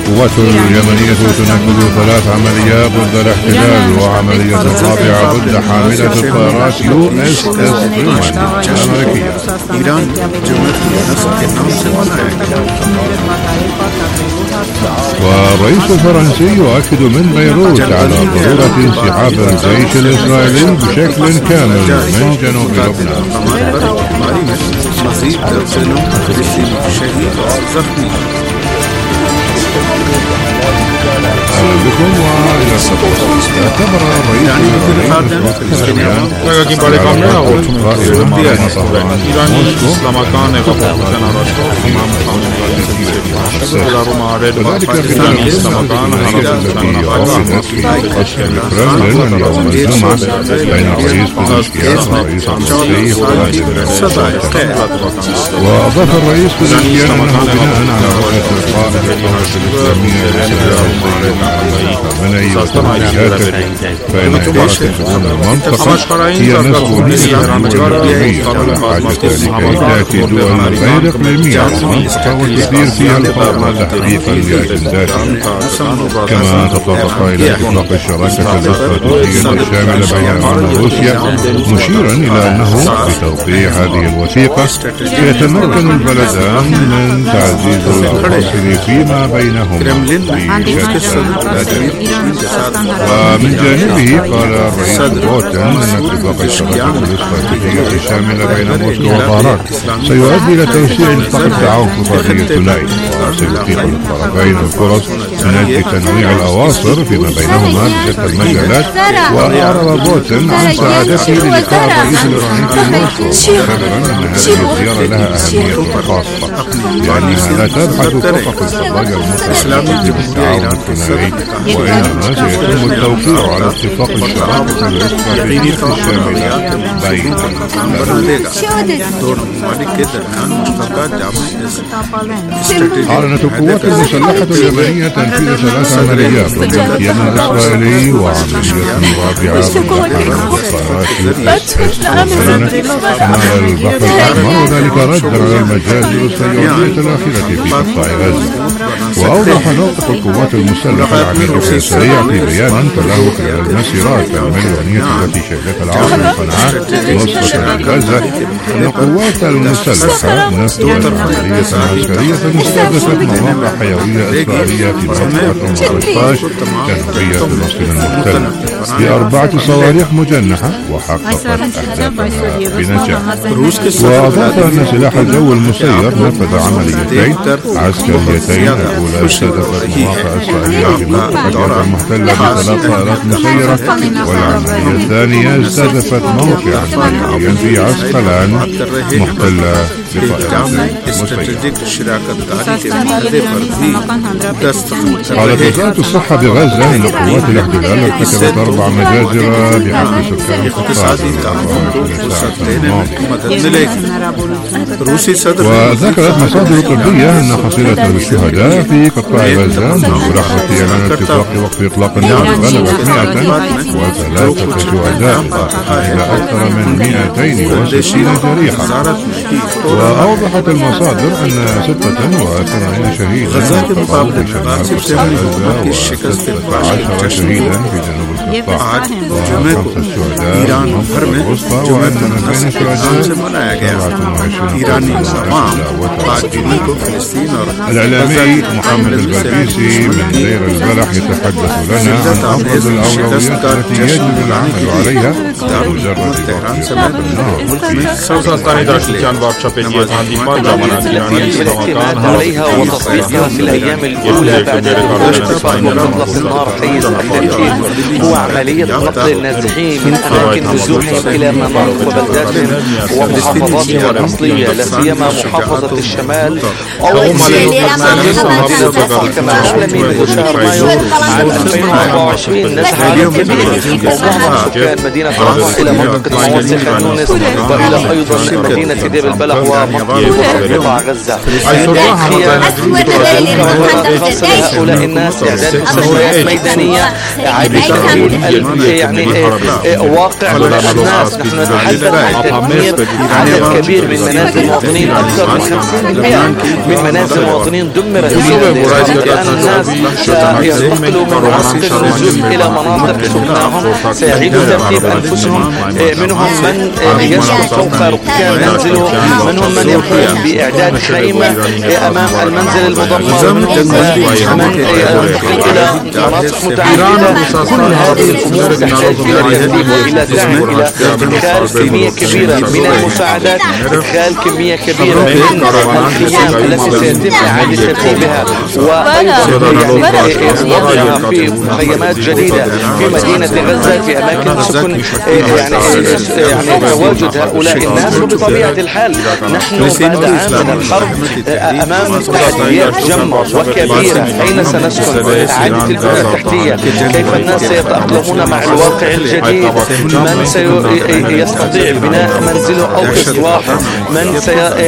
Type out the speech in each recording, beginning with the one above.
القوات اليمنية تنفذ 3 عمليات ضد الاحتلال، وعملية رابعة ضد حاملة الطائرات USS Truman الأمريكية. والرئيس الفرنسي يؤكد من بيروت على ضرورة انسحاب الجيش الإسرائيلي بشكل كامل من جنوب لبنان. مزيد ترسل فلسطيني شهيد وزخمي. أهلا بكم وإلى الصفحة. اعتبر الرئيس وأضاف الرئيس بزكيان أنه بناء على رؤية القائد الدولة الإسلامية منعي وتوجيهاته فإن إدارة شؤون المنطقة هي مسؤولية الأممية، ولا حاجة لكي تأتي دول غير إقليمية للمنطقة وتثير فيها الفوضى تحقيقا لأجنداتها. كما تطرق إلى إطلاق الشراكة الاستراتيجية الشاملة بين إيران وروسيا، مشيرا إلى أنه بتوقيع هذه الوثيقة يتمكن البلدان من تعزيز التواصل فيما بينهما. ومن جانبه قال الرئيس بوتين أن اتفاق الشراكة الاستراتيجية الشاملة بين موسكو وطهران سيؤدي إلى توسيع نطاق التعاون في القضية الثنائية، وسيتيح للطرفين الفرص من أجل تنويع الأواصر فيما بينهما بشتى المجالات. وأعرب بوتين عن سعادته للقاء الرئيس الإيراني في موسكو، معتبرا أن هذه الزيارة لها أهمية خاصة لأنها لا تبحث فقط القضايا المتعلقة بالتعاون الثنائي، وإنما سيتم التوقيع على اتفاق الشراكة الاستراتيجية الشاملة بين أعلنت القوات المسلحة اليمنية تنفيذ 3 عمليات ضد الكيان الإسرائيلي، وعملية رابعة ضد شمال البحر الأحمر، وذلك ردا على المجازر الصهيونية الأخيرة في قطاع غزة. وأوضح ناطق القوات المسلحة العميد السريع في بيان تلاه خلال المسيرات المليونية التي شهدتها العاصمة صنعاء وسط غزة أن القوات المسلحة نفذت عملية عسكرية استهدفت مواقع حيوية إسرائيلية في منطقة 15 جنوبية فلسطين المحتلة ب4 صواريخ مجنحة، وحققت أهدافها بنجاح. وأضاف أن سلاح الجو المسير نفذ عمليتين عسكريتين، الأولى استهدفت مواقع إسرائيلية في منطقة غزة المحتلة ب3 طائرات مسيرة، والعملية الثانية استهدفت موقعا حيويا في عسقلان محتلة بطائرتين مسيرة. قالت وزارة الصحة بغزة أن قوات الاحتلال ارتكبت 4 مجازر بحق سكان القطاع وذكرت مصادر طبية أن حصيلة الشهداء في قطاع غزة منذ لحظة إعلان اتفاق وقف إطلاق النار بلغت 103 شهداء، إضافة إلى أكثر من 260 جريحا. وأوضحت المصادر أن 86 شهيدا انقطعوا في شمال قطاع غزة، و16 شهيدا في جنوب القطاع، و5 شهداء في المنطقة الوسطى، وأن من بين الشهداء 27 الإعلامي محمد البلبيسي من دير البلح يتحدث لنا عن أفضل الأولويات التي يجب العمل عليها بمجرد عليها وتطبيقها في الأيام الأولى بعد إطلاق النار حيز التأكيد هو عملية نقل النازحين من أماكن نزوحهم إلى مناطق وبلدات ومحافظات الأصلية، لا سيما محافظة الشمال أو كما عالمي بشهر مايو عام 2024 نزح كبير سكان مدينة رفح إلى منطقة مواسي خان يونس وإلى أيضا مدينة دير البلح ومنطقة قطاع غزة. هؤلاء الناس إعداد مستشفيات ميدانية، إعادة تأهيل يعني واقع الناس. نحن نتحدث عن تدمير عدد كبير من منازل المواطنين، أكثر من 50% من منازل المواطنين دمرت لأن الناس سينتقلوا من مناطق النزوح إلى مناطق سكناهم، سيعيدوا ترتيب أنفسهم. منهم من يسكن فوق ركام منزله، منهم من يقوم بإعداد خيمة أمام المنزل المضمر، منهم من ينتقل إلى مناطق متعددة. كل هذه الأمور تحتاج إلى ترتيب وإلى دعم، إلى إدخال كمية كبيرة من المساعدات، إدخال كمية كبيرة من الخيام التي سيتم إعادة ترتيبها، وأيضا في مخيمات جديدة في مدينة غزة في أماكن سكن يعني تواجد هؤلاء الناس. وبطبيعة الحال نحن بعد عام من الحرب أمام تحديات جمة وكبيرة. أين سنسكن؟ إعادة البنية التحتية، كيف الناس سيتأقلمون مع الواقع الجديد؟ من سيستطيع بناء منزله أو إصلاحه؟ من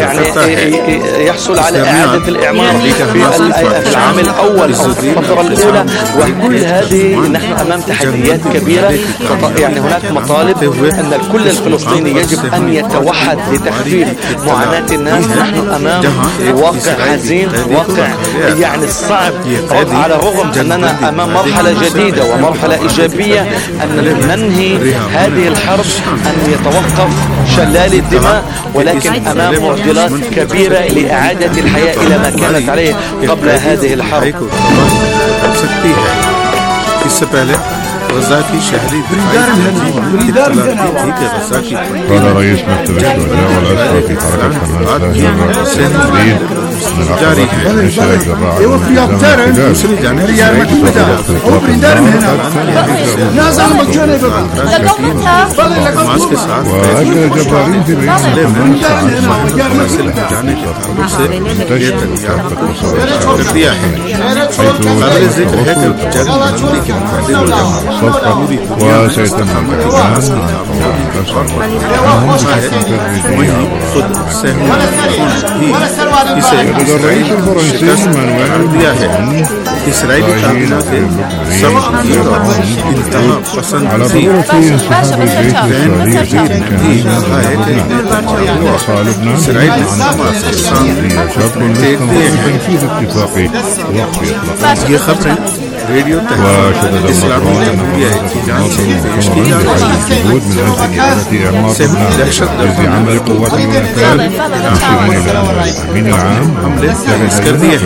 يحصل على إعادة الإعمار في العام الأول أو في الفترة الأولى؟ وكل هذه نحن أمام تحديات كبيرة. يعني هناك مطالب أن الكل الفلسطيني يجب أن يتوحد لتخفيف معاناة الناس. نحن أمام واقع حزين، واقع يعني صعب، على الرغم أننا أمام مرحلة جديدة ومرحلة إيجابية أن ننهي هذه الحرب، أن يتوقف شلال الدماء، ولكن أمام معضلات كبيرة لإعادة الحياة إلى ما كانت عليه قبل هذه الحرب. غزة في شهري قال رئيس مكتب الشهداء والأسرى في حركة حماس لاهر جاري وأجل الجبارين في بين وسيتم الرئيس الفرنسي مانويل إسرائيلي تعليمات على ضرورة انسحاب الجيش الإسرائيلي وطالبنا شرط تنفيذ اتفاق وقف إطلاق. وشدد المطرون الجهود من أجل إعادة إعمار الذي عمل قوات اليونان مشيرين إلى أن الأمين العام تجد هذه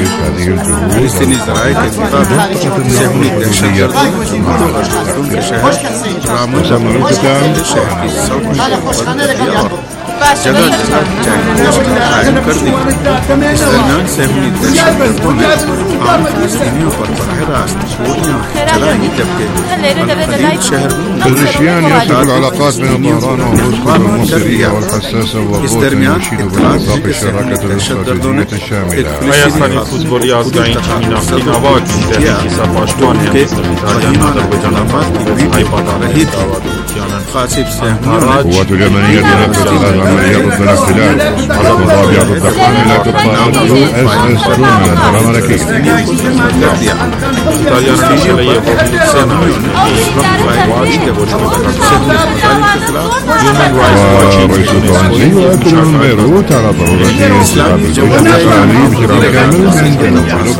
الرشيان يصف العلاقات بين طهران وموسكو المصيرية والحساسة وبوتين يشيد بالإطلاق الشراكة الاستراتيجية الشاملة. القوات اليمنية تنفذ الآن عملية ضد الاحتلال على مضابع ضد حاملة الطائرات USS ترومان الأمريكية. ورئيس الفرنسي يؤكد من بيروت على ضرورة انسحاب الجيش الإسرائيلي بشكل كامل من جنوب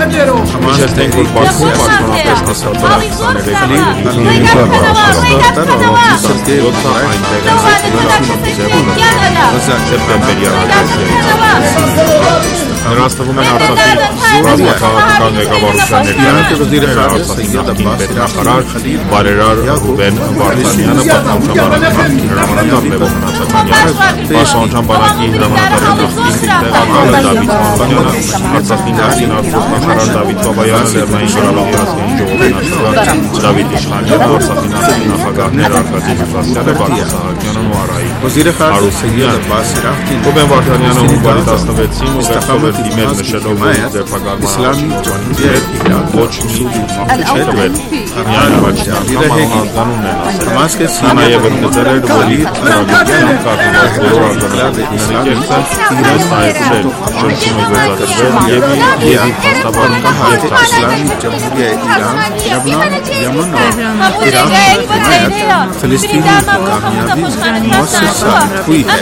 Rastavu menācātī Rāzmākā Gavārušana Vazir Ārsatīn Betnāharār Barerār Ruben Vartaniyana Batnamşabaranlar Ramanatlar Levo Menācātanyana Başonçambanaki Ramanatların Naxtin Aqala David Manvanyana Artsakhin Naxtin Artsakhin David Babayana Lernayin Şaralovi Azgային Ժողովի նախագահ Դավիթ Իշխանյանը Արցախի նախագահներ Արկադի Մուսասյանը Բակո Սահակյանն ու Արայի Վազիրը Հարուսյանն Ռուբեն Վարդանյանը հունվարի 16-ին ու Վերջովեր դիմել նշելով, որ ձերբակալման իսլամի ոչ մի չտվել։ Միայն պատճառն է Hamas के Նա նաև ընդգծել էր, որ իր արաբիկյան կարգված բոլոր արտադրությունների կերտել իրենց հայեցրել, շրջումը գործադրվել և փաստաբանական և इस्लामी जमहूरिया Iran, लबनान, Yemen और Iran की हिमायत फिलिस्तीनी कामयाबी मुअस्ससा हुई है।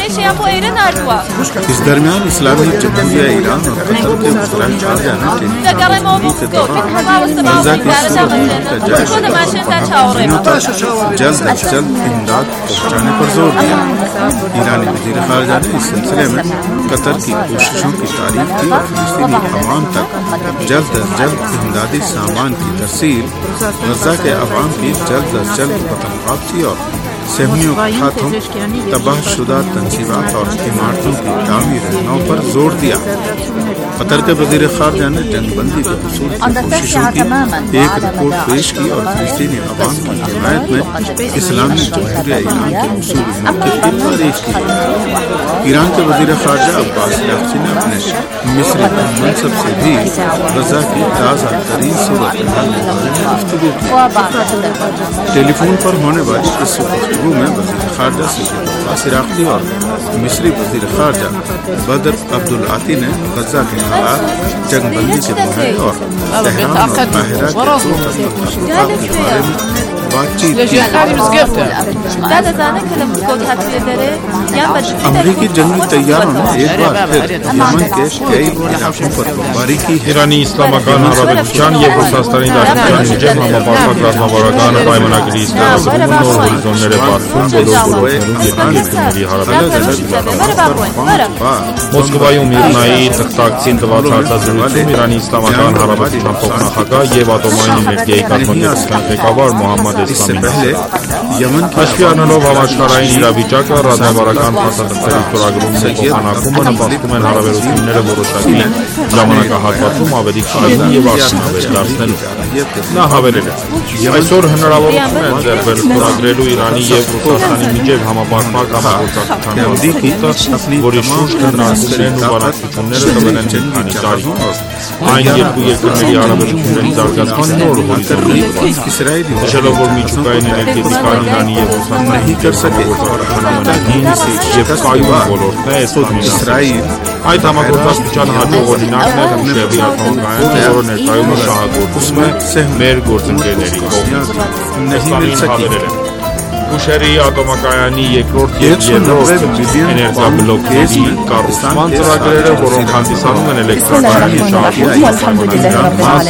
इस दरमियान इस्लामी जमहूरिया ईरान और कतर के वज़ीर ख़ारजा ने टेलीफोन के दौरान गजा की सूरत का जायजा जल्द अज जल्द इमदाद पहुँचाने पर जोर दिया। ईरानी वज़ीर ख़ारजा ने इस सिलसिले में कतर की कोशिशों की तारीफ की और फिलिस्तीनी अवाम तक जल्द अज जल्द इमदादी सामान की तरसील, गजा के अवाम की जल्द अज जल्द वतन वापसी और सहमियों के हाथों तबाहशुदा तंसीबात और इमारतों की तामीर नौ पर जोर दिया। कतर के वज़ीर ख़ारजा ने जंगबंदी के हुसूल की कोशिशों की एक रिपोर्ट पेश की और फिलिस्तीनी अवाम की हिमायत में इस्लामी जमहूरिया ईरान के हुसूल मौक़िफ़ की तारीफ की। ईरान के वज़ीर ख़ारजा अब्बास अराग़ची ने अपने मिस्री मनसब से भी गजा की ताज़ा तरीन सूरत के बारे में गुफ्तगू की। टेलीफोन पर होने वाली इस गुफ्तगू में वज़ीर ख़ारजा सैयद अब्बास अराग़ची और मिस्री वज़ीर ख़ारजा बदर अब्दुल आती ने गजा के हालात, जंगबंदी के मामले और तेहरान और काहिरा के बारे में बातचीत की। अमरीकी जंगी तैयारों ने एक बार फिर यमन के कई इलाकों पर बमबारी की। Իրանի Իսլամական Հանրապետության և Ռուսաստանի Դաշնության միջև համապարփակ ռազմավարական պայմանագրի ստորագրումը նոր հորիզոններ է բացում բոլոր ոլորտներում երկրների հարաբերությունների։ Մոսկվայում Միրնայի թղթակցին տված հարցազրույցում Իրանի Իսլամական Հանրապետության փոխնախագահ և ատոմային էներգիայի կազմակերպության ղեկավար Մոհամմադ Էսլամին հաշվի առնելով համաշխարհային իրավիճակը, ռազմավարական փաստաթղթերի ստորագրումն ու փոխանակումը նպաստում են հարաբերությունները որոշակի ժամանակահատվածում ավելի կարևոր և արդյունավետ դարձնելու։ Նա հավելել է. Այսօր հնարավորություն է ընձեռվել ստորագրելու Իրանի և Ռուսաստանի միջև համապարփակ համագործակցության մասնակցությունը, որի շուրջ քննարկումներն ու բանակցությունները տվել են մի քանի տարի։ Այն երկու երկրների հարաբերությունների զարգացման նոր հորիզոններ նշելով, որ միջուկային էներգետիկան Իրանի և Ռուսաստանի և կայուն ոլորտն է Իսրայել։ Այդ համագործակցության հաջող օրինակն է Բուշեհրի ատոմակայանը, որը ներկայումս շահագործվում է մեր գործընկերների կողմից։ Էսլամին հավելել է. Բուշեհրի ատոմակայանի երկրորդ և երրորդ էներգաբլոկների կառուցման ծրագրերը, որոնք հանդիսանում են էլեկտրակայանի շահագործման պայմանագրական մաս,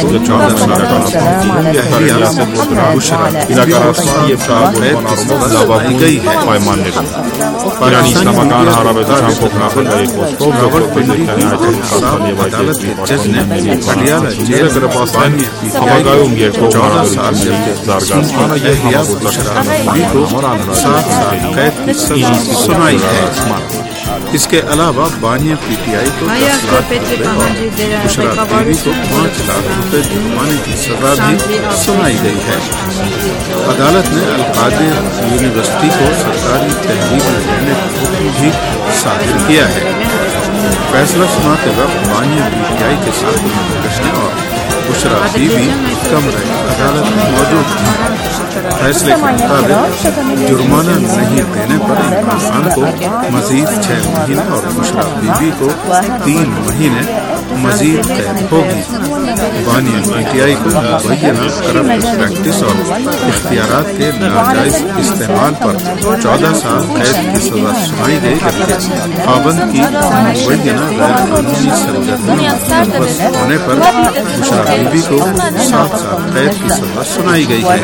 իրականացման և շահագործման առումով լավագույն պայմաններում։ Իրանի Իսլամական Հանրապետության փոխնախագահի խոսքով Դոկտոր Պետրոսյանի այդ երկրների պաշտպանությունները կնպաստեն ապագայում երկկողմ հարաբերությունների զարգացմանը և համագործակցությանը साथ साथ कैद की सजा सुनाई है। इसके अलावा बानिया पीटीआई को 10 लाख रुपए और बुशरा बीवी को 5 लाख रुपए जुर्माने की सजा भी सुनाई गई है। अदालत ने अल-कादिर यूनिवर्सिटी को सरकारी तहरीर में रहने का हुक्म भी सादिर किया है। फैसला सुनाते वक्त बानिया पीटीआई के साथ रहने और बुशरा बीवी कमरे अदालत में मौजूद थी। फैसले के मुताबिक जुर्माना नहीं देने पर इमरान खान को मजीद 6 महीने और बुशरा बीवी को 3 महीने मजीद कैद होगी। बानिया पीटीआई को मुबैना करप्ट प्रैक्टिस और इख्तियारात के नाजायज इस्तेमाल पर 14 साल कैद की सजा सुनाई गई, जबकि पाबंद की मुबैना गैर कानूनी सरगर्मियों होने पर बुशरा बीवी को 7 साल कैद की सजा सुनाई गई है।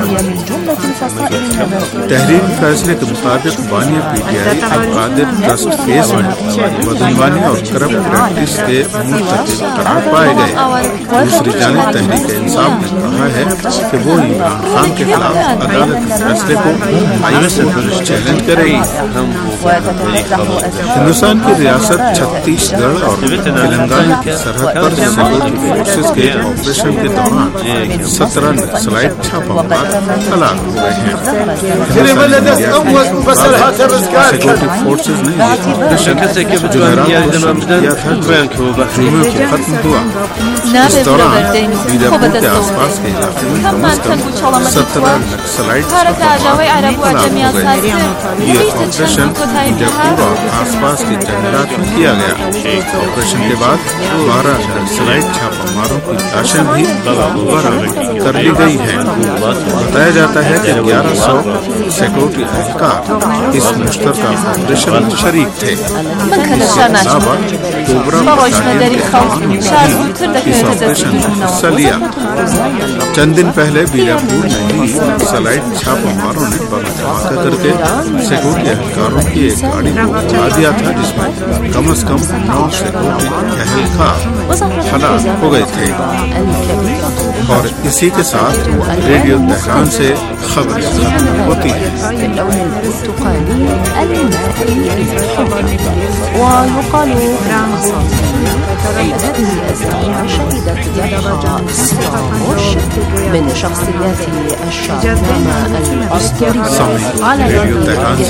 तहरीर फैसले के मुताबिक बानिया पीटीआई अल-कादिर ट्रस्ट केस में बदनवानी और करप्ट प्रैक्टिस के मुर्तकिब मुस्तरद पाए गए। दूसरी जानिब तहरीक इंसाफ ने कहा है कि वो इमरान खान के खिलाफ अदालत के फैसले को चैलेंज करेगी। हिंदुस्तान की रियासत छत्तीसगढ़ और तेलंगाना की सरहद पर सिक्योरिटी फोर्सेज के ऑपरेशन के दौरान 17 नक्सलाइट छापामार हलाक हो गए हैं। सिक्योरिटी फोर्सेज ने ऑपरेशन किया था जुमे को खत्म हुआ। इस दौरान बीजापुर के आसपास के इलाके में कम से कम 17 नक्सलाइट छापामार हलाक हो गए। ये ऑपरेशन बीजापुर और आसपास के जंगलात में किया गया। ऑपरेशन के बाद 12 नक्सलाइट छापामारों की लाशें भी बरामद कर ली गई हैं। बताया जाता है कि 1100 सिक्योरिटी एहलकार इस मुश्तरका ऑपरेशन में शरीक थे। इसके अलावा कोबरा बटालियन के जवानों ने इस ऑपरेशन में हिस्सा लिया। चंद दिन पहले बीजापुर में ही नक्सलाइट छापामारों ने बम धमाका करके सिक्योरिटी एहलकारों की एक गाड़ी को उड़ा दिया था, जिसमें कम से कम 9 सिक्योरिटी एहलकार हलाक हो गए थे। और इसी के साथ रेडियो तेहरान से खबर खत्म होती है। ويقال هذه الأسابيع شهدت ضجة من شخصيات الشعبنامة الأسطورية على يد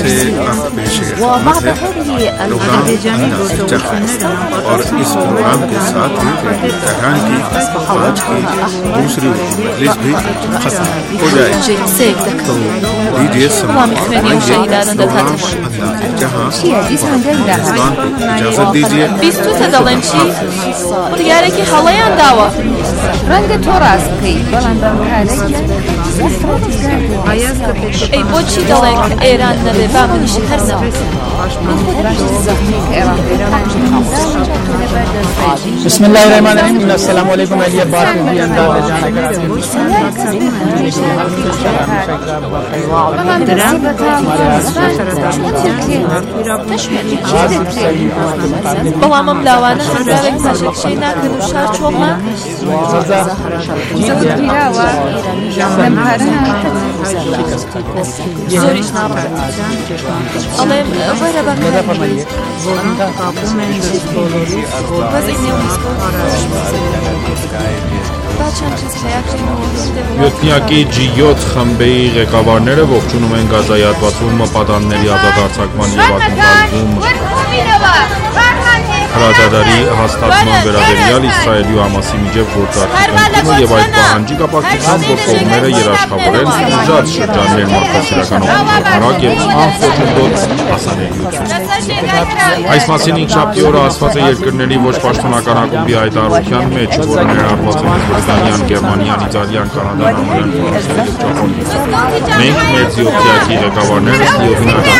وبعد هذه और इस प्रोग्राम के साथ ही रेडियो तेहरान की आज की दूसरी मजलिस भी खत्म हो जाएगी। तो लीजिए जहाँ को इजाजत दीजिए। बिस्मिल्लाहिर्रहमानिर्रहीम। अस्सलाम वालेकुम। ये बात भी अंदाज़ जाने का بەڵام ئەم لاوانە هەندراوێک پاشەکشەی ناکەن و شار چۆڵە زۆریش ناڕە ئەڵێم وەرە Յոթնյակի G7 խմբի ղեկավարները ողջունում են գազայատվածում պատանների ազատարձակման և ակնկալում հրադադարի հաստատման վերաբերյալ Իսրայելի ու Համասի միջև գործընթացը եւ այդ պահանջի կապակցությամբ որ կողմերը երաշխավորեն ուժած շրջաններ մարդասիրական օգնարակ եւ անխոչնդոտ հասանելիություն։ Այս մասին ինքշաբթի օրը ասված է երկրների ոչ պաշտոնական ակումբի հայտարարության մեջ, որը ներառված է Բրիտանիան, Գերմանիան, Իտալիան, Կանադան, ԱՄՆ-ն, Ֆրանսիան եւ Ճապոնիան։ Մենք մեր զիոթիակի ղեկավարները լիովին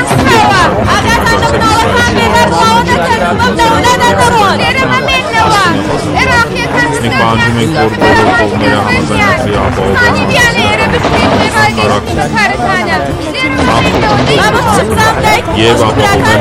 մենք պահանջում ենք, որ բոլոր կողմերը համաձայնագրի ապահովեն եւ ապահովեն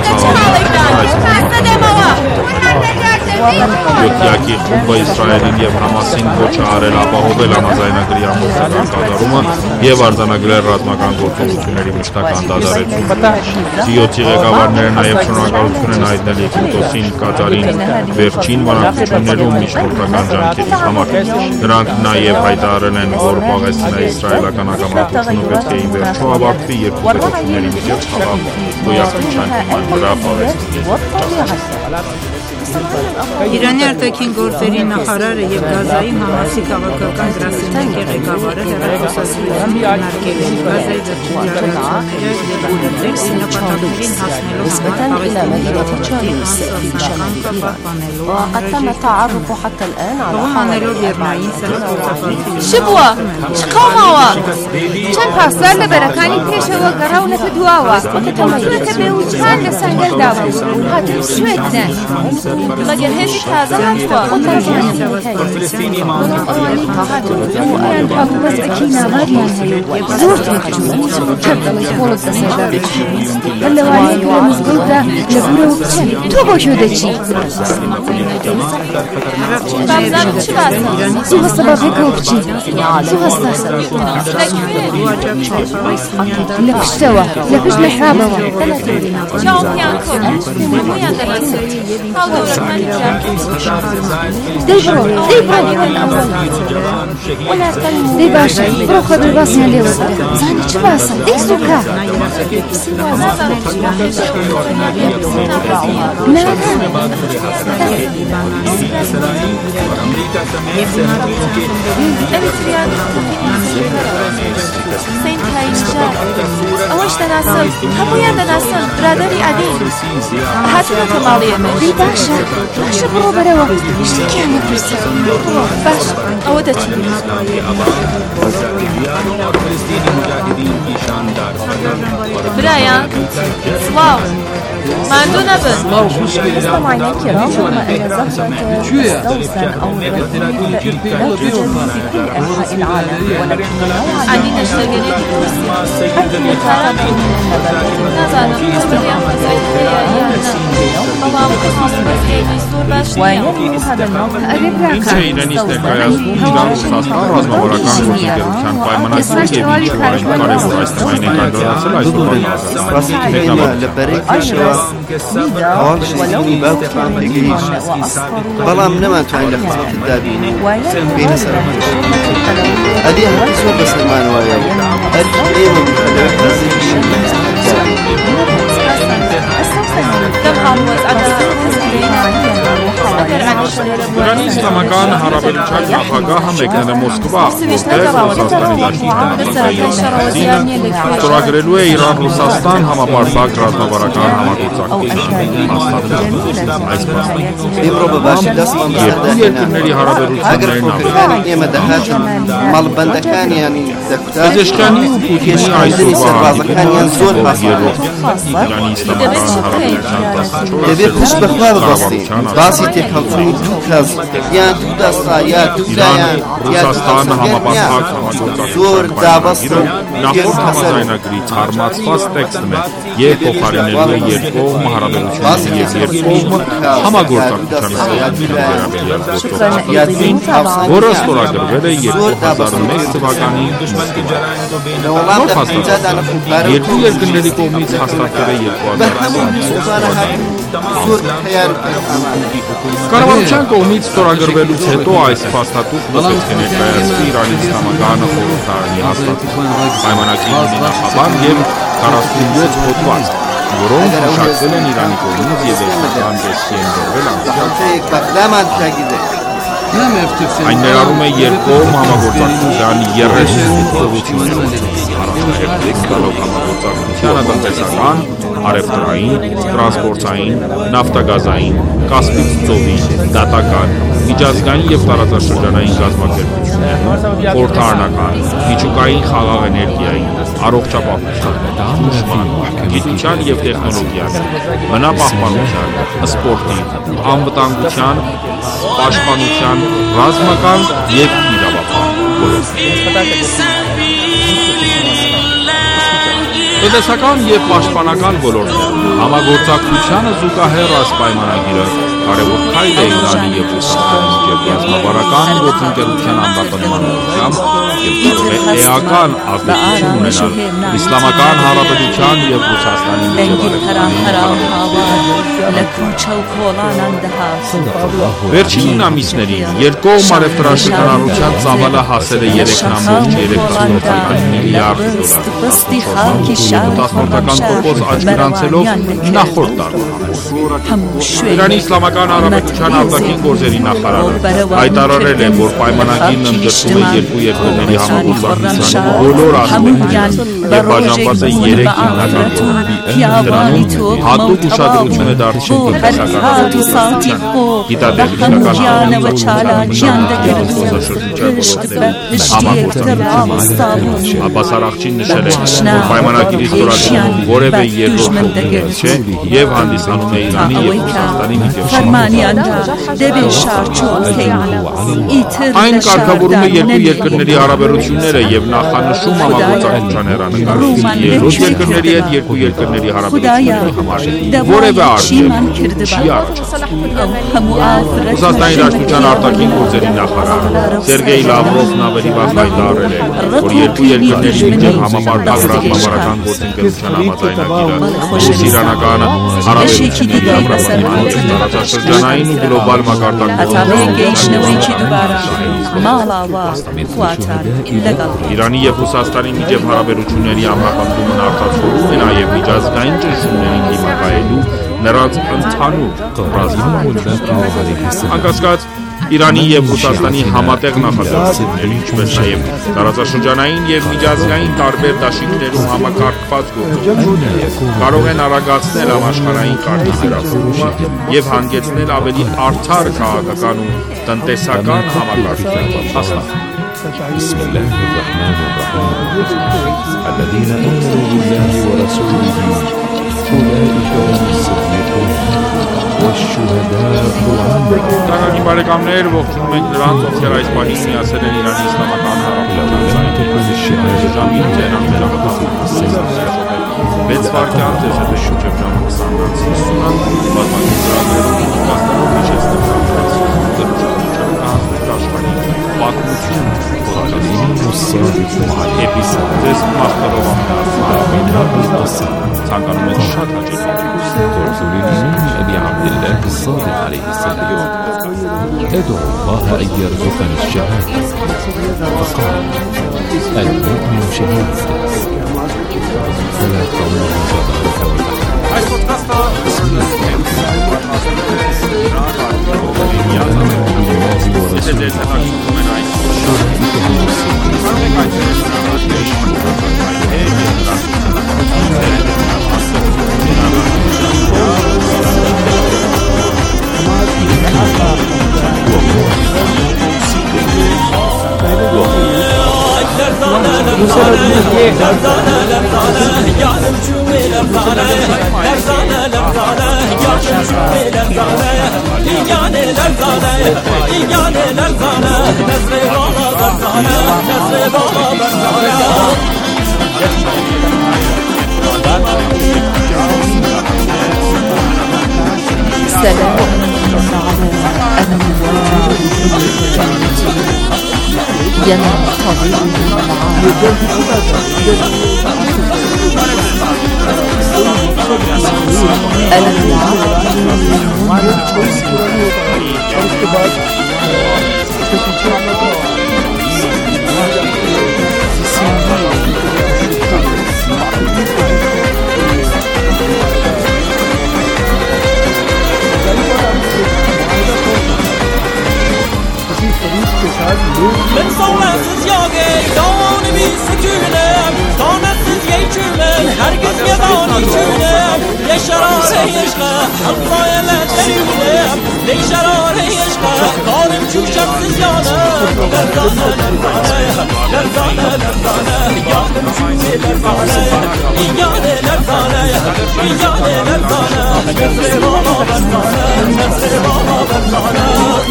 Յոթյակի խումբը Իսրայելին եւ Համասին ոչ արել ապահովել համաձայնագրի ամուսնական կատարումը եւ արձանագրել ռազմական գործողությունների մշտական դադարեցումը։ G7-ի ղեկավարները նաեւ շնորհակալություն են հայտնել Եգիպտոսին, Կատարին վերջին բանակցություններում միջնորդական ջանքերի համար։ Նրանք նաեւ հայտարարել են, որ Պաղեստինա-իսրայելական հակամարտությունը պետք է ի վերջո ավարտվի երկու պետությունների միջև խաղաղ գոյակցության հիման վրա Պաղեստինի։ Իրանի արտաքին գործերի նախարարը եւ Գազայի Համասի քաղաքական գրասենյակի ղեկավարը հեռախոսազրույցում քննարկել են Գազայի վերջին իրադարձությունները եւ ուղերձի նպատակներին հասնելու وقد تم التعرف حتى الآن على شبوة شقوموا چند پاسدار لبرکانی پیشەوە گەڕاونەتە دواوە کە تەمەتونەتە بێ و چان لە سەنگەر داوە هاتن شوێتنە مگر هیچی تازه هاتوا فلسطینی زور تێکچوو کردڵی خۆڵت دەسەداری هەر لەوانەیە لە مزگەوتدا لە بورەوە بچێن تۆ بۆ کوێ دەچی بابزانم چی باسە زوو هەستە بە پێکەوە بچی زوو هەستە لە پشتەوە لە پشت مەحرابەوە چاوم پیان کۆ هەموویان دەباسێت هاو دەوڵەتمەندی دەی بڕۆ دەی باشە بڕۆ خۆبر باسییان لێوە زانی چ باسە دەی سوکە سین تایشا ئەوەش دەناسم هەموویان دەناسم برادەری عەدی هاتوونەتە ماڵی ئێمە دەی باشە بڕۆ بەرەوە شتێکیان نەپرسە باش ئەوە دەچین برایان سڵاو ماندوو نەبن عەلی نەشتەگەرێکی پرسی نازانم هەستەیان خەزایت هەیە یان نە بەڵام خۆسبەستێکی زۆر باش نییە Ինչ է իրենից ներկայացնում Իրան Ռուսաստան ռազմավարական գործընկերության պայմանագրի և ինչ որ այն կարևոր այս թեմային է կայացել այս بەڵام نەماتوانین لە خزمەتتدا بینین بینە سەرمەش ئەدی هەموو زۆر بەسەرمان وایە هەر ئێوە Իրանի իսլամական հանրապետության նախագահը մեկնել է Մոսկվա, որտեղ Ռուսաստանի Դաշնության ստորագրելու է Իրան-Ռուսաստան համապարփակ ռազմավարական համագործակցություն հաստատել։ Երկու երկրների հարաբերություններն Պեզեշկյանի ու Պուտինի այսօրվա հանդիպումը երրորդ Իրանի իսլամական հանրապետության կառավարության باسی تێکەڵچوونی دوو کەس یان دوو دەستا یا دوولایان Ռուսաստանը համապարփակ زۆر دابەست նախորդ համաձայնագրի թարմացված տեքստն է եւ փոխարինելու է երկկողմ հարաբերությունների եւ երկկողմ համագործակցության որը ստորագրվել է 2001 թվականի երկու երկրների կողմից հաստատվել է 2020 Կառավարության կողմից ստորագրվելուց հետո այս փաստաթուղթը պետք է ներկայացվի Իրանի Իսլամական խորհրդարանի հաստատման պայմանագրի նախաբան եւ 47 հոդված, որոնք մշակվել են Իրանի կողմից եւ վերջնական դեպքի են դրվել Այն ներառում է երկկողմ համագործակցության 30 հոդվածություններ, առաջնահերթ համագործակցությանը տնտեսական, առևտրային, տրանսպորտային, նավթագազային, Կասպից ծովի, դատական, միջազգային եւ տարածաշրջանային կազմակերպություններում, խորհրդարանական, միջուկային խաղաղ էներգիայի, առողջապահության, բուժման, գիտության եւ տեխնոլոգիայի, բնապահպանության, սպորտի, անվտանգության, պաշտպանության, ռազմական եւ իրավապահ ոլորտներում Տնտեսական եւ պաշտպանական ոլորտներում համագործակցությանը զուգահեռ այս պայմանագիրը կարևոր քայլ է Իրանի եւ Ռուսաստանի միջև ռազմավարական գործընկերության ամրապնդման ուղղությամբ եւ կարող է էական ազդեցություն ունենալ Իսլամական Հանրապետության եւ Ռուսաստանի միջև Վերջին ամիսներին երկկողմ առևտրաշրջանառության ծավալը հասել է 3.3 միլիարդ Տասնորդական տոկոս աճ գրանցելով նախորդ տարվա Իրանի Իսլամական Հանրապետության արտաքին գործերի նախարարը հայտարարել է, որ պայմանագիրն ընդգրկում է երկու երկրների համագործակցության բոլոր ասպեկտները եւ բաժանված է 3 հիմնական դրանում հատուկ ուշադրություն է դարձնում տնտեսական Աբբաս Արաղչին նշել է, որ պայմանագիրի ստորագրումը որևէ երկրորդ կողմից չէ եւ հանդիսանում է Իրանի եւ Ռուսաստանի միջև Այն կարգավորում է երկու երկրների հարաբերությունները եւ նախանշում համագործակցության հեռանկարը երկրորդ երկրների հետ երկու երկրների հարաբերությունների համար որևէ արժեք չի առաջացնում Ռուսաստանի Դաշնության արտաքին գործերի նախարար Սերգեյ Լավրովն ավելի վաղ հայտարարել է, որ երկու երկրների միջև համապարփակ ռազմավարական գործընկերության համաձայնագիրը ռուս-իրանական հարաբերությունների ամրապնդման տարածաշրջանային ու գլոբալ մակարդակներում Իրանի եւ Ռուսաստանի միջև հարաբերությունների ամրապնդումն արտացոլում է նաեւ միջազգային ճնշումներին դիմակայելու նրանց ընդհանուր ռազմավարությունը Անկասկած Իրանի եւ Ռուսաստանի համատեղ նախաձեռնությունները, ինչպես նաեւ տարածաշրջանային եւ միջազգային տարբեր դաշինքներում համակարգված գործողությունները կարող են արագացնել համաշխարհային կարգի վերաբերումը եւ հանգեցնել ավելի արդար քաղաքական ու տնտեսական համակարգության հաստատմանը بسم الله الرحمن الرحيم الذين آمنوا بالله ورسوله أولئك هم الصديقون Տանանի բարեկամներ ողջունում ենք նրանց, ովքեր այս պահին միացել են Իրանի Իսլամական Հանրապետության ժամին Վեց վարկյան դեժետը շուրջև ժամը 20-ից 50-ը բազմակի ծրագրերով պատասխանով միջեցնել դաշվանի պատմություն էպիսոդես մախտարով ցանկանում եք շատ հաճելի أبي عبد الله الصادق عليه السلام أدعو الله أن يرزقني الشهادة فقال المؤمن شهيد فلا قوله تبارك وتعالى بسم الله آمنوا بالله ورسوله أولئك هم سلام أنا Men sonrasız jag idag vi sekülen Tanasız geçülen herkes yadan içülen Yaşarar eşka Hamza yeletlerülen Yaşarar eşka Kalim çuşaksız yanım Lerzane Lerzane Lerzane Yanım çünkü lerzane İyane lerzane İyane lerzane Mesre baba lerzane Mesre baba lerzane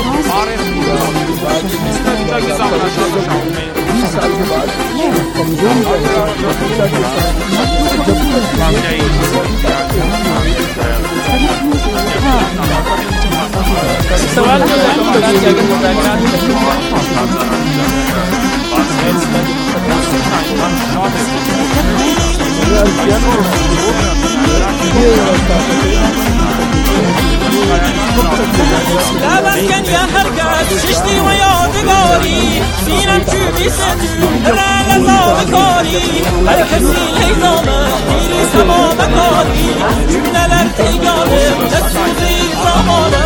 सवाल जो है कि अगर मुज़ाकरात لا بركن يا هرقات ششتي ويادقاري سينم شوفي ستو لا لزادقاري هركسي ليزامه ديري سما بكاري جملة تيجانه لسوزي زمانه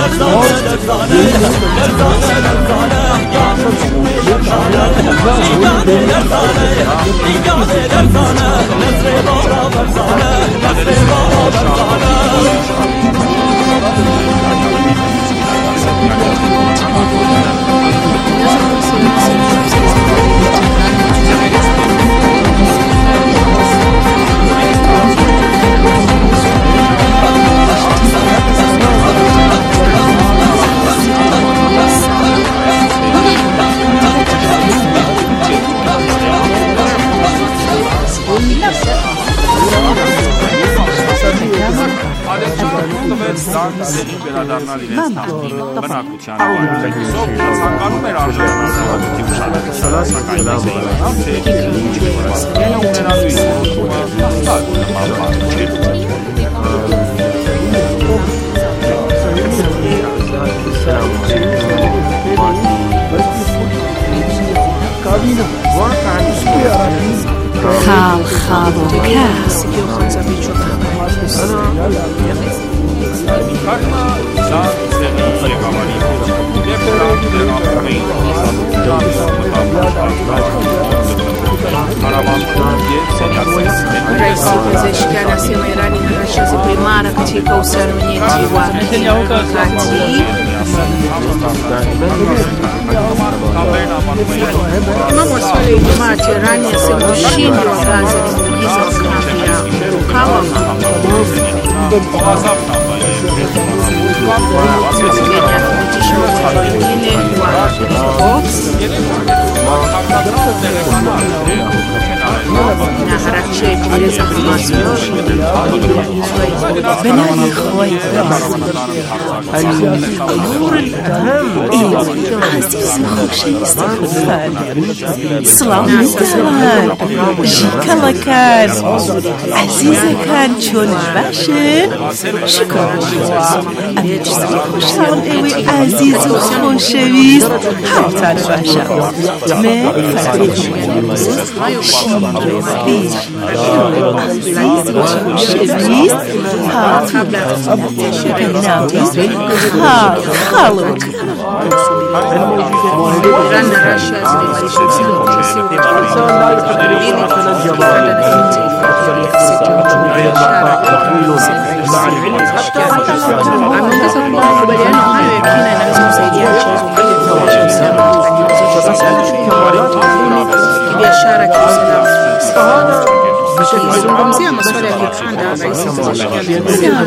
لرزانه لرزانه لرزانه لرزانه يا شوفي لرزانه Rais Pezeshkian asema Irani inarusha zipo imara katika uhusiano nyeti wa kati. Imamu wa swala ya Ijumaa Teherani asema ushindi wa Gaza ni muujiza wa kambi ya mukawama. Wengine wa na harakisha kueleza Hamas بناني خوي الأمور الأهم عزيز خوشي استغفال سلام كان جيكا كان عزيزة كان شون باشن شكرا أمي جزي خوشان إوي عزيز خوشويز حوتان باشا ما فرقين شيرو بيش عزيز خوشويز خالق Akizungumzia masuala ya kikanda, Rais Pezeshkian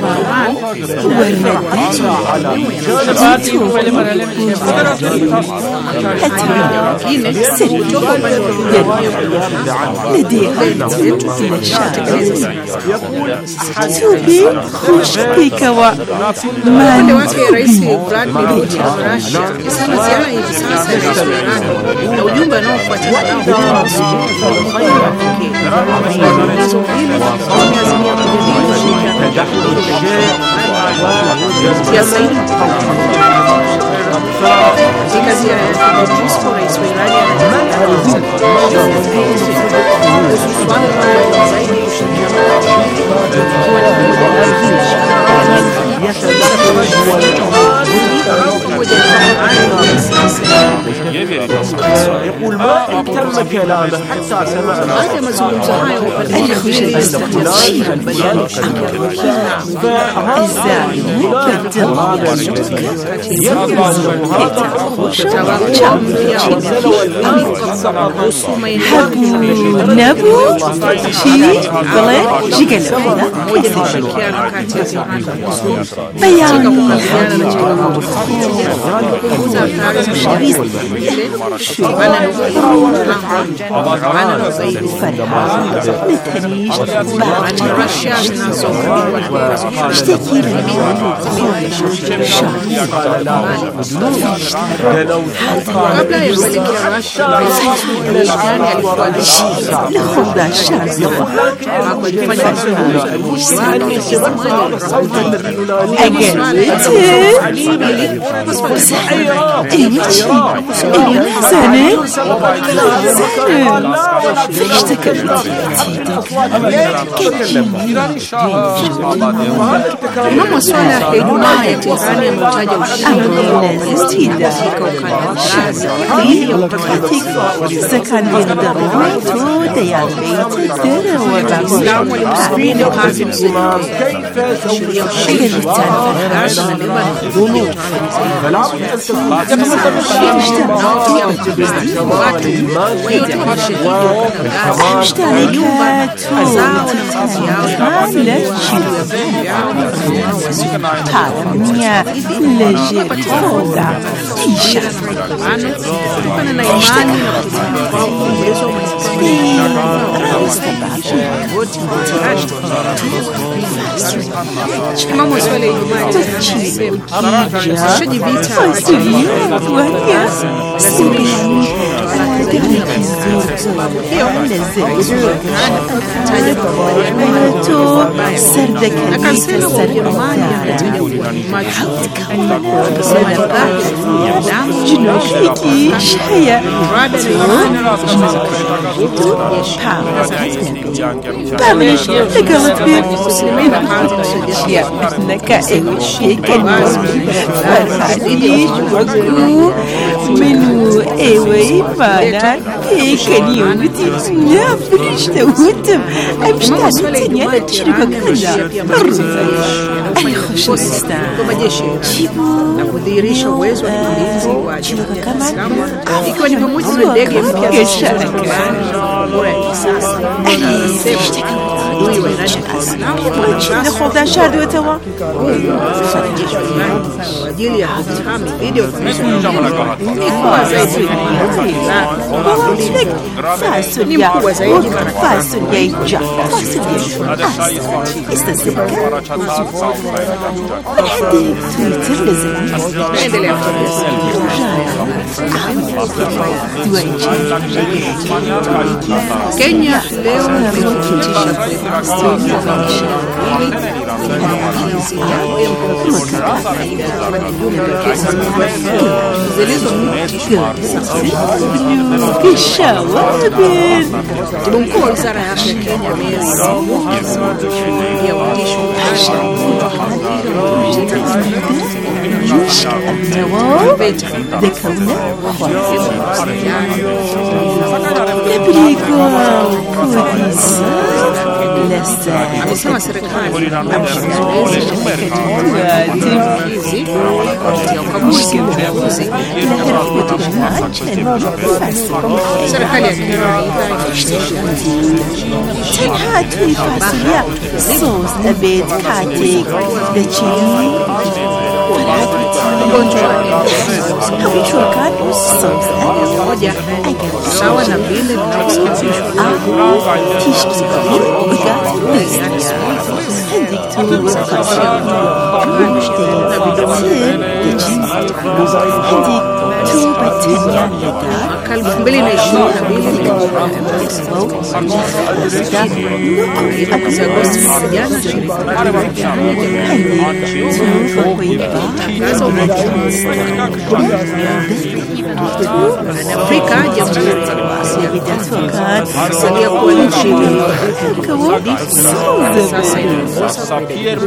katika ziara yake Moscow, Rais wa Irani يقول ما تم كلامه حتى سمعنا هذا مزمومزة هاي وبدأ تشير البيان نبو شي بلد جيجل بيان Mnamo swala ya Ijumaa ya Tehran ametaja ushindi wa Palestina katika ukandamizaji dhidi ya utakatifu wa Waislamu walimsubiri Qasim Suleimani kuashiria ushindi wa Gaza na Lebanon. Mnamo swala ya Ijumaa ushindi kwa majeshi na kudhihirisha uwezo wa ulinzi wa Kiislamu ikiwa ni pamoja na ndege mpya za bora ya kisasa adui wa Iran خدا شهد و توا kwa ajili ya kujihami dhidi ya Kenya leo imepitisha Katibu mkuu wa wizara ya afya Kenya ya waandishi amesema serikali serikali ya sawa na vile Afrika salia kuwa nchi sasa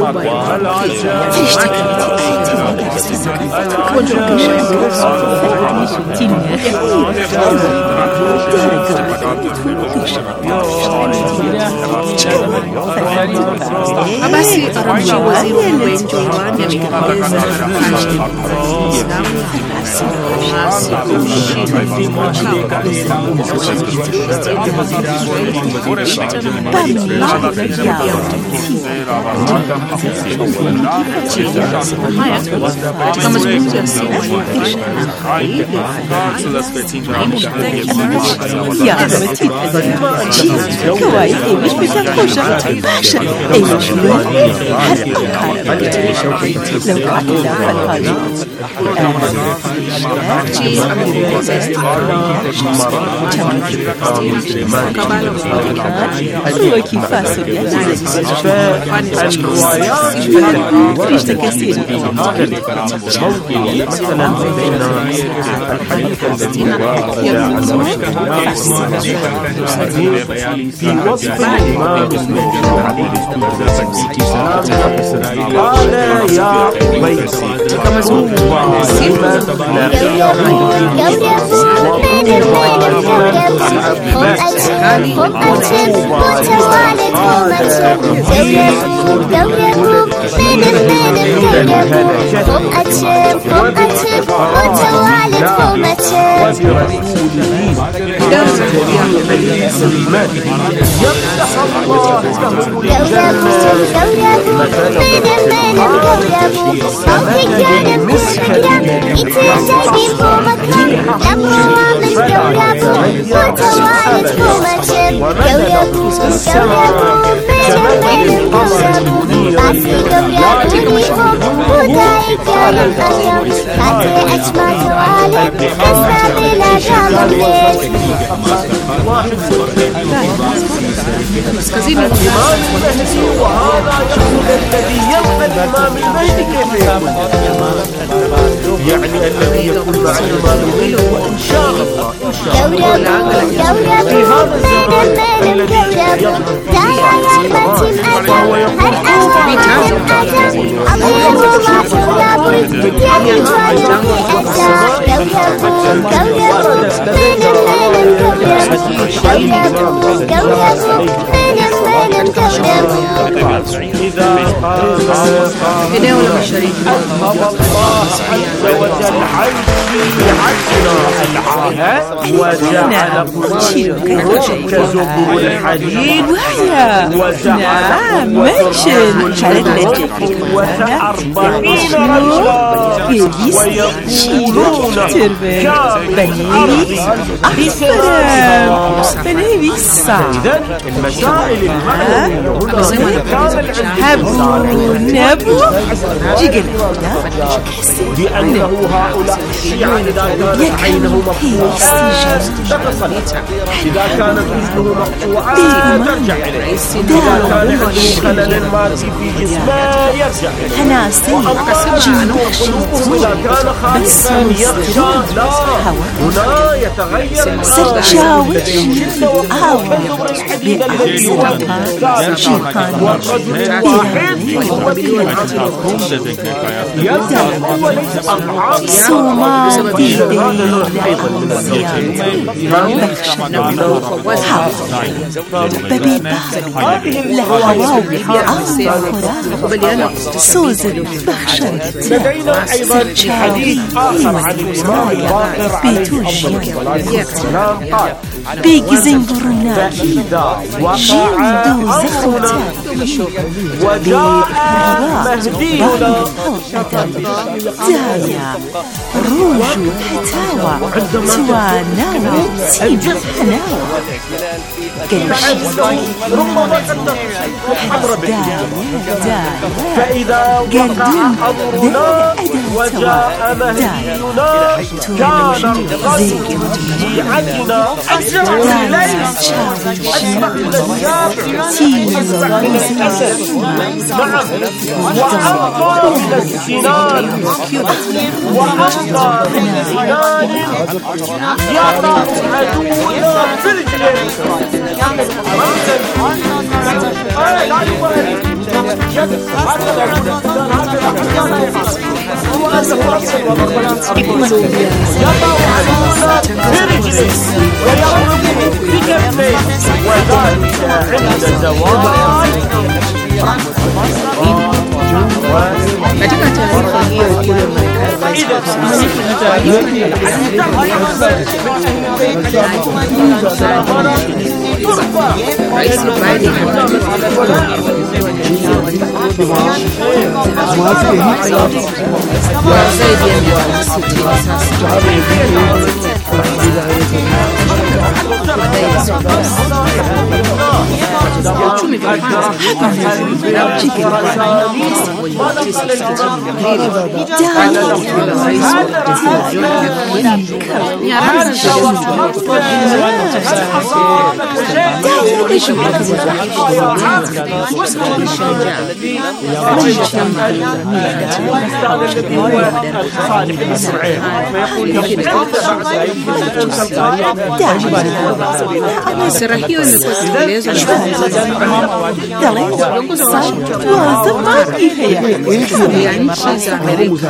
basi Arachi waziri wa mambo ya nje wa Iran ametangaza روكي فاصوليا ريشة كثير مثلا بين الحديث الذي في وصف الإمام قال يا بيتي كما يعني الذي يكون مع الإمام الليل وإن شاء الله في هذا الزمان الذي وهو يقول إذا ولا مشاريع الله عز وجل عجل العهد وجعل قلوبهم كزبور الحديد نعم ماشن شارك و40 رجلا ويقولون بني أحفر بني إذن المسائل المعنوية هبو نبو جيجل لأنه هؤلاء الشيعة إذا كانت عينه مقطوعة تتصل إذا كانت رجله مقطوعة ترجع إليه إذا كان عنده خلل مادي في جسمه يرجع إليه وقلوبهم إذا كان خائفا يخشى لا هنا يتغير الجن وقلوب الحديد الذي يوقع والرجل الواحد هو يرجع هو ليس أضعاف سوما ديدي ببيبا لهواو سوزن بخشنت لدينا أيضا حديث آخر عن الإمام الباقر عليه السلام قال بيجزنجرناكي جندو زخوتا وجاء مهدينا دايا روجو حتاوى توانا تيم حناوى ربما فإذا وقع أمرنا وجاء مهدينا كان القلب شيعتنا أسرع إليه أسرع إلى أسرع إلى الأسد نعم وأمضى إلى السنان وأمضى إلى السنان يضع عدونا في الجيش لا يبالي يضع عدونا في رجله ويضربه بكفيه وذلك عند الزواج katika taarifa hiyo kule Marekani Rais Biden uchumi Sera hiyo imekuwa ikielezwa ya nchi za Amerika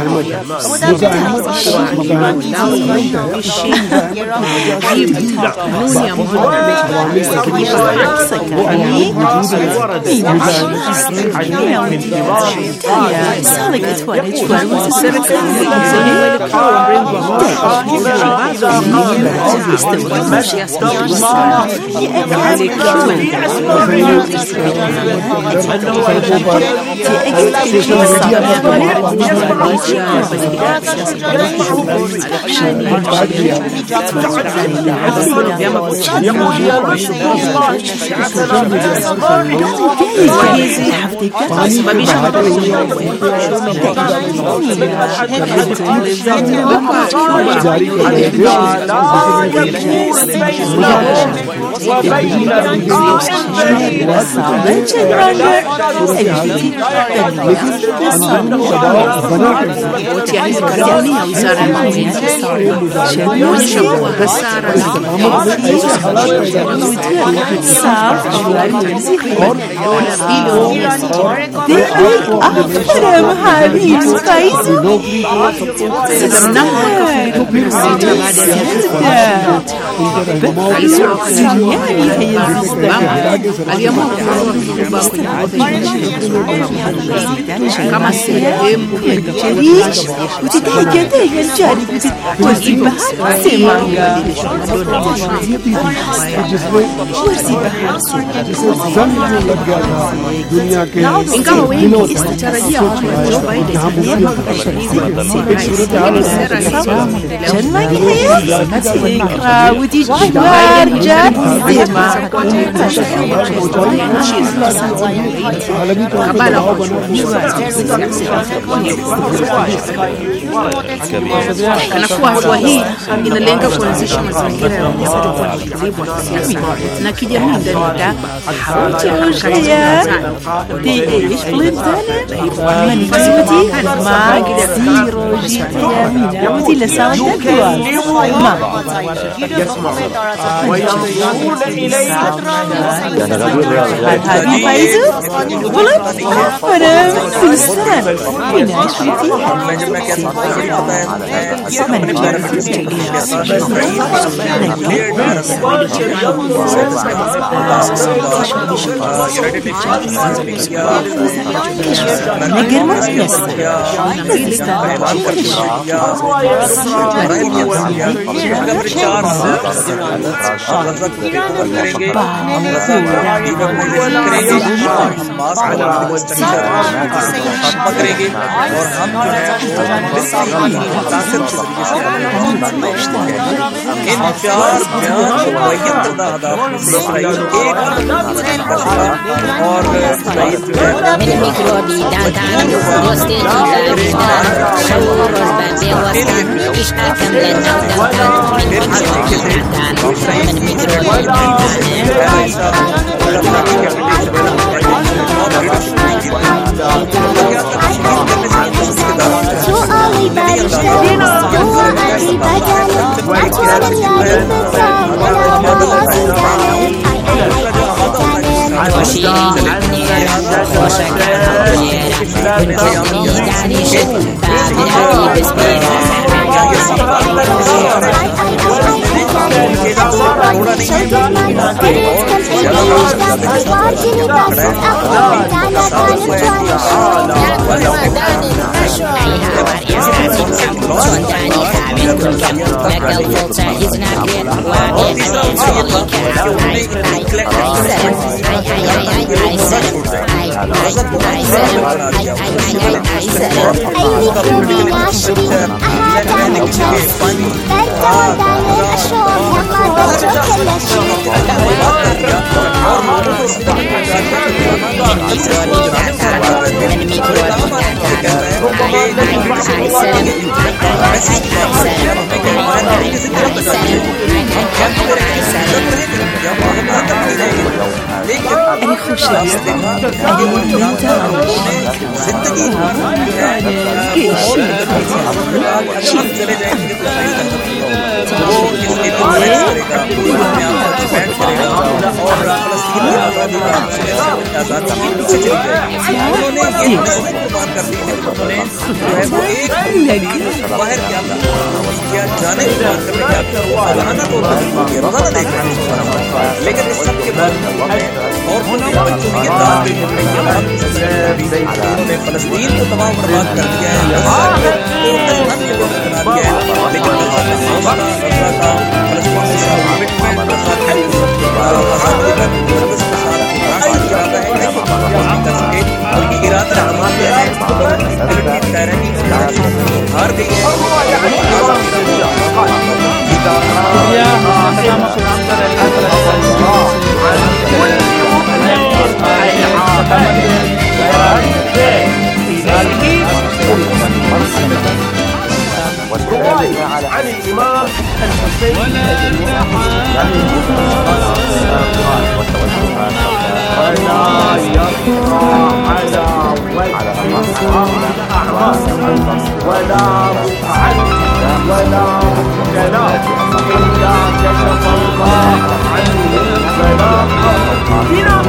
kama sehemu ingawa wengi istatarajia kanakuwa hatua hii inalenga kuanzisha mazingira ya kuwa na utulivu wa kisiasa na kijamii ndani ya Thank you. लेकिन इस सब के बाद औरतों ने बच्चों ने दान भी उन्होंने फलस्तीन को तबाह बर्बाद कर दिया है, बना दिया है। लेकिन इरादा हार गई رواية عن الإمام الحسين ولا يقرأ على وجه الأعمار ولا متعلم ولا كلام إلا كشف الله عنه السلام بنا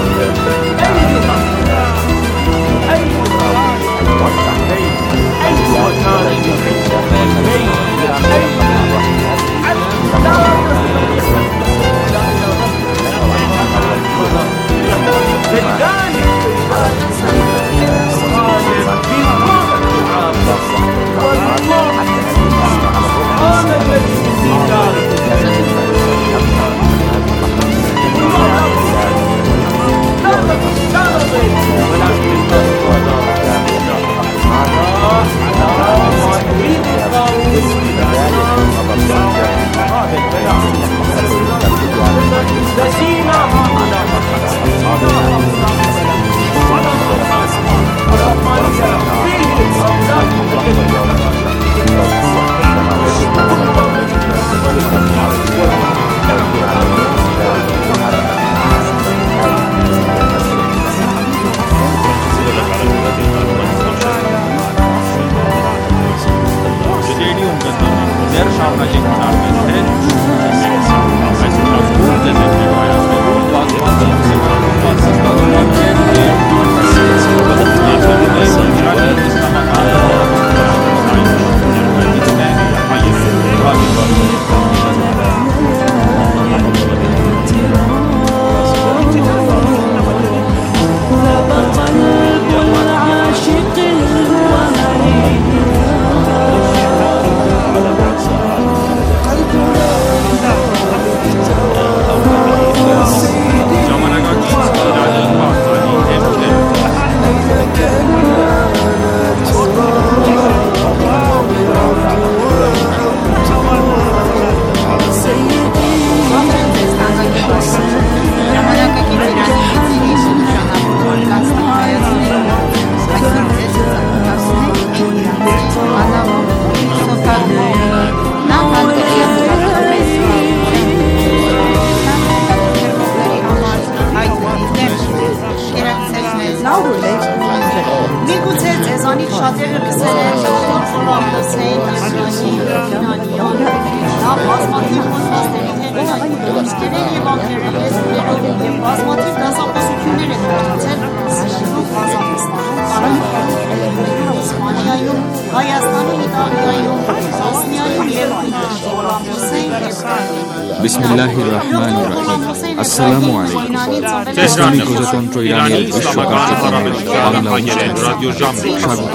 বিসমিল্লাহিররহমানিররহিম। আসসালামু আলাইকুম। ইসলামী প্রজাতন্ত্র ইরানের বিশ্ব কার্যক্রমে বাংলা অনুষ্ঠানে স্বাগত।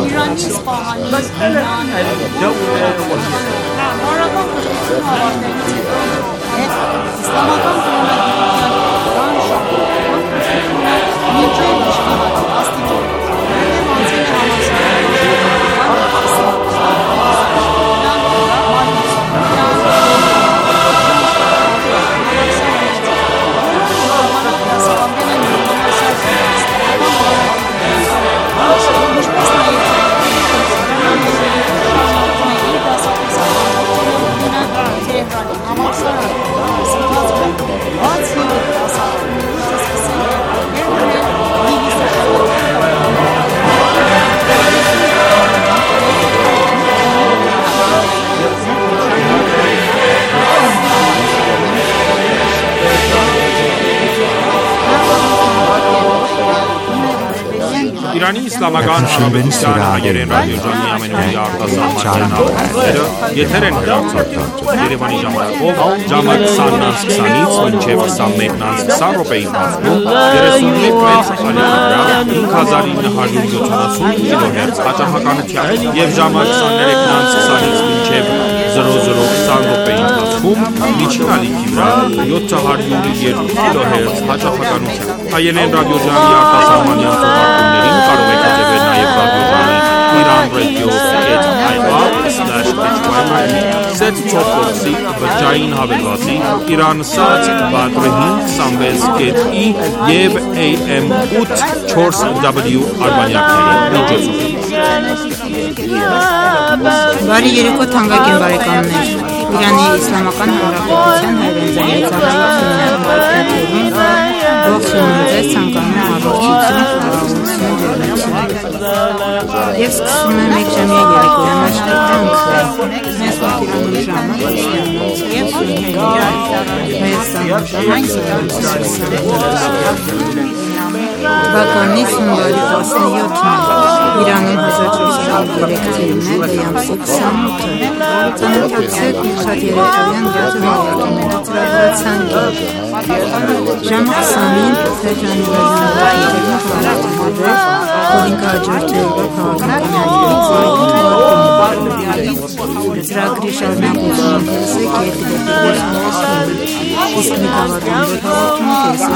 Իրանի Իսլամական Հանրապետության հայերեն ռադիոժամի ամենօրյա արտասահմանյան հաղորդումները եթեր են հեռարձակվում Երևանի ժամանակով ժամը 20:20-ից մինչև 21:20 րոպեի ընթացքում 31 մեծ ալիքարա 5970 կիլոհերց հաճախականությամբ եւ ժամը 23:20-ից մինչև 00:20 րոպեի ընթացքում միջին ալիքի վրա 702 կիլոհերց հաճախականությամբ հայերեն ռադիոժամի արտասահմանյան թողարկումներին կարող եք հետևել նաև ռադիոժամի iranradio.ir/hy սեթ չոփորձի բջջային հավելվածի Իրանսած բատրհին 26.ի եւ AM 8/4W արբանյակների միջոցով։ Բարի երեկո թանկագին բարեկամներ։ Իրանի Իսլամական Հանրապետության հայրենիցանային ողջունում ձեզ ցանկանում առողջություն, եւ սկսում եմ մեկ ժամյա երեկոյան աշխատանքը։ Մեզ մոտիվանում ժամը 9:30 Բականի սունվարի 17-ն Իրանում 1403 թիվն է, դեմսի 28-ը։ Ծանոթացեք շատ երեկոյան 7 հաղորդումների ծրագրացանկին։ Ժամը 20-ին Թեժանիվերնավարի հաղորդումները, որին կհաջորդելու քաղաքականներից ծրագրի շարունակությունը կեսեք երկրի իսկ մի կավատանվեր հաղորդումը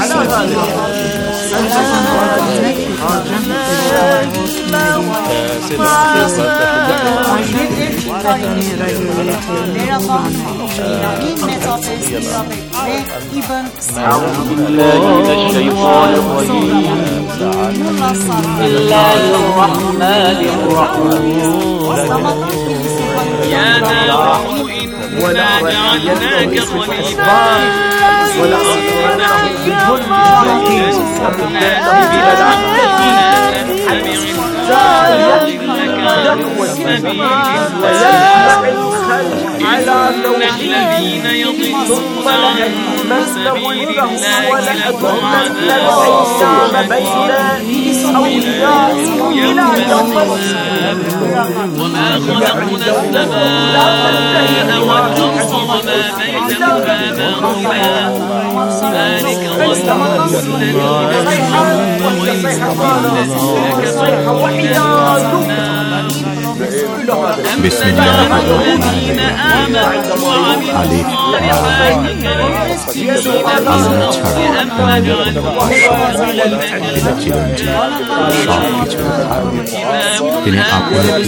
يا داود إنا جعلناك خليفة في الأرض فاحكم بين الناس بالحق ولا تتبع الهوى ليضلك عن سبيل الله إن الذين يضلون عن سبيل الله لهم عذاب وما خلقنا السماء والأرض وما بينهما باطلا ذلك ظن الذين كفروا بسم الله الذين آمنوا وعملوا الصالحات তিনি আপনার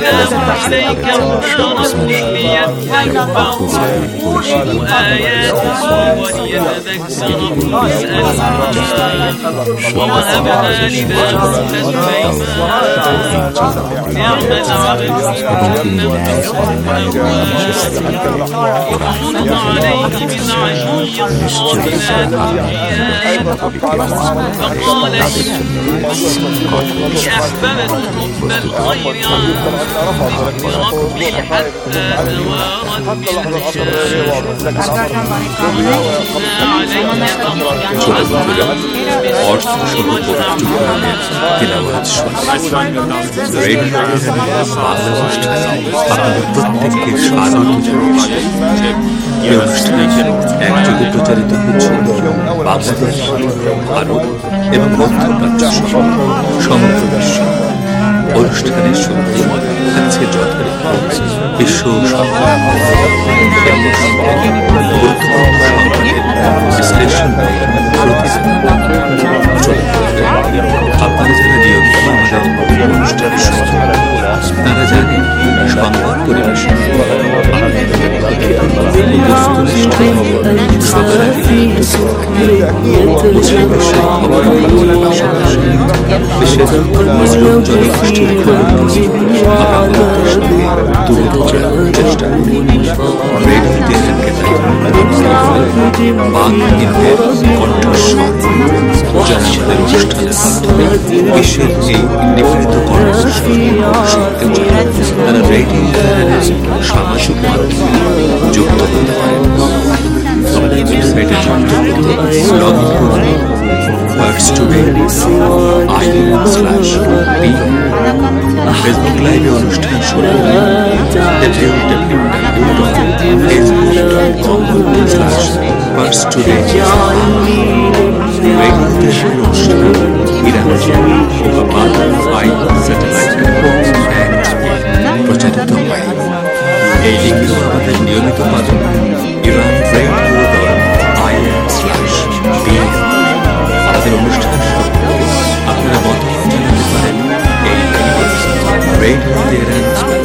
بالخير عن ربي حتى توارت একযোগে প্রচারিত হচ্ছে বাংলাদেশ, ভারত এবং মধ্যপ্রাচ্য সহ সমগ্র বিশ্ব। অনুষ্ঠানের শুরুতে থাকছে যথারীতি বিশ্ব গুরুত্বপূর্ণ সংবাদের বিশ্লেষণ আপনারা যারা নিয়মিত আমাদের অনুষ্ঠান শুনছেন তারা জানেন সংবাদ পরিবেশন মুসলিম বিশ্বের খবর বিশ্বের মুসলিম জনগোষ্ঠীর আমরা সঙ্গে তুলে ধরার চেষ্টা করি। রেডিও তেহরানকে পাক হিন্দের কণ্ঠস্বর যারা আমাদের অনুষ্ঠানের মাধ্যমে বিশ্বের এই নিভৃত কণ্ঠস্বর শুনতে চায় তারা রেডিও তেহরানের সামাজিক মাধ্যমে যুক্ত হতে পারেন। আমাদের ওয়েবসাইটে যুক্ত হতে লগ ইন করুন wordstudio.in/p ফেসবুক লাইভে অনুষ্ঠান শুনুন www.facebook.com/wordstudio অনুষ্ঠান ইরান স্যাটেলাইট প্রচারিত হয়। এই লিঙ্কেও আমাদের নিয়মিত পাবেন iranradio.in/pm। আমাদের অনুষ্ঠান সম্পর্কে আপনারা মতামত জানাতে পারেন এই রেডিও তেহরান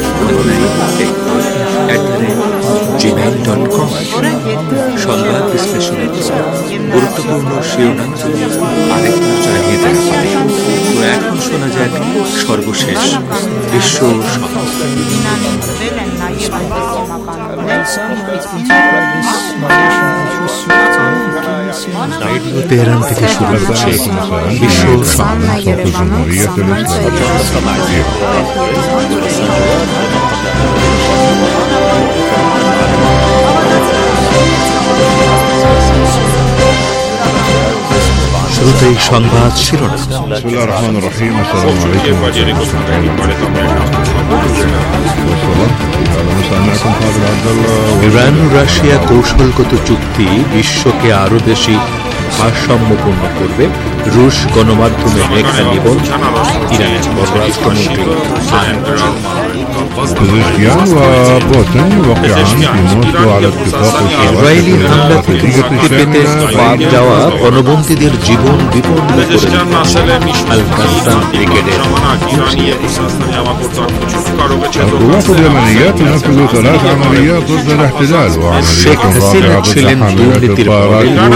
@gmail.com। সংবাদ বিশ্লেষণের গুরুত্বপূর্ণ শিরোনাম আরেকবার জানিয়ে দেওয়া হবে। তো এখন শোনা যাক সর্বশেষ বিশ্ব সংবাদ। রেডিও তেহরান থেকে শুরু হচ্ছে বিশ্ব শুরুতেই সংবাদ শিরোনাম। ইরান ও রাশিয়া কৌশলগত চুক্তি বিশ্বকে আরো বেশি ভারসাম্যপূর্ণ করবে, রুশ গণমাধ্যমে লেখা নিবন্ধ ইরানের পররাষ্ট্রমন্ত্রী ইসরায়েলি হামলা থেকে মুক্তি পেতে বাদ যাওয়া গণবন্দীদের জীবন বিপন্ন করে আল কাসাম ব্রিগেডের শেখ হাসিনা ছিলেন দুর্নীতির